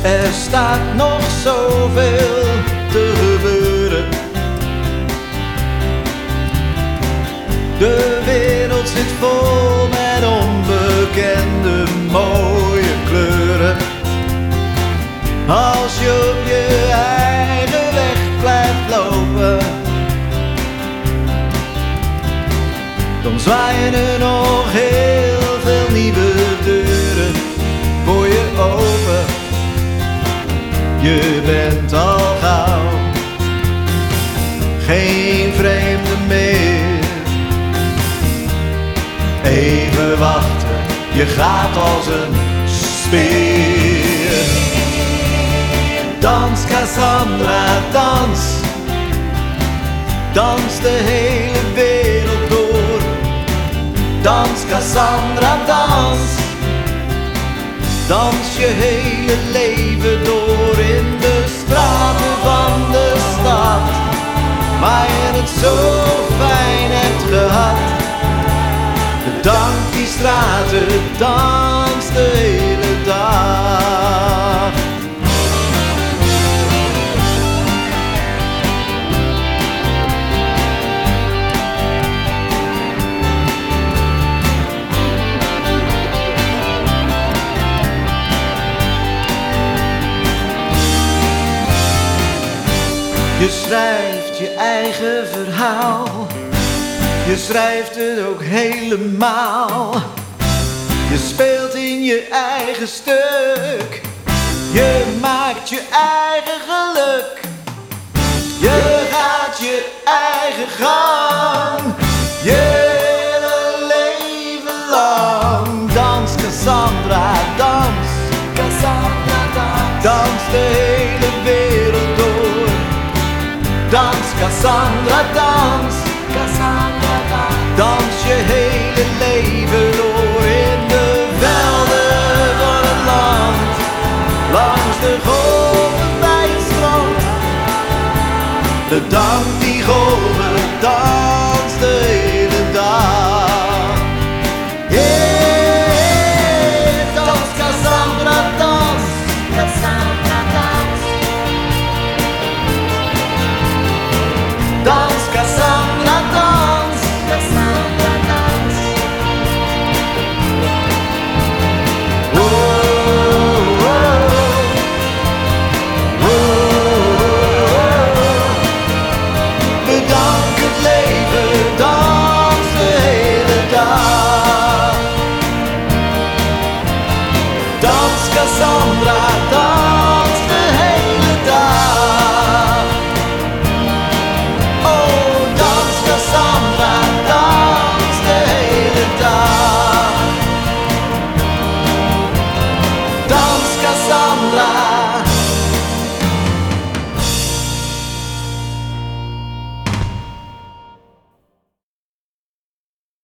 Er staat nog zoveel te gebeuren. De wereld zit vol met onbekende mooie kleuren. Als je op je eigen weg blijft lopen, dan zwaaien er nog heel veel nieuwe deuren voor je open. Je bent al gauw geen vreemde meer. Even wachten, je gaat als een speer. Dans Cassandra, dans. Dans de hele wereld door. Dans Cassandra, dans. Dans je hele leven door in de straten van de stad, waar je het zo fijn hebt gehad. Bedank die straten, dans de hele dag. Je schrijft je eigen verhaal, je schrijft het ook helemaal. Je speelt in je eigen stuk, je maakt je eigen geluk. Je gaat je eigen gang, je hele leven lang. Dans Cassandra, dans. Cassandra, dans. Dans de hele wereld door. Dans Cassandra, dans. Cassandra, dans. Dans je hele leven door in de velden van het land, langs de golven bij het strand. Bedank die golven, dans de hele dag. Yeah, dans Cassandra, dans. Cassandra, dans. Dans Cassandra, dans. Cassandra, dans. Oh, oh, oh, oh, oh. Bedank het leven, dans de hele dag. Dans Cassandra.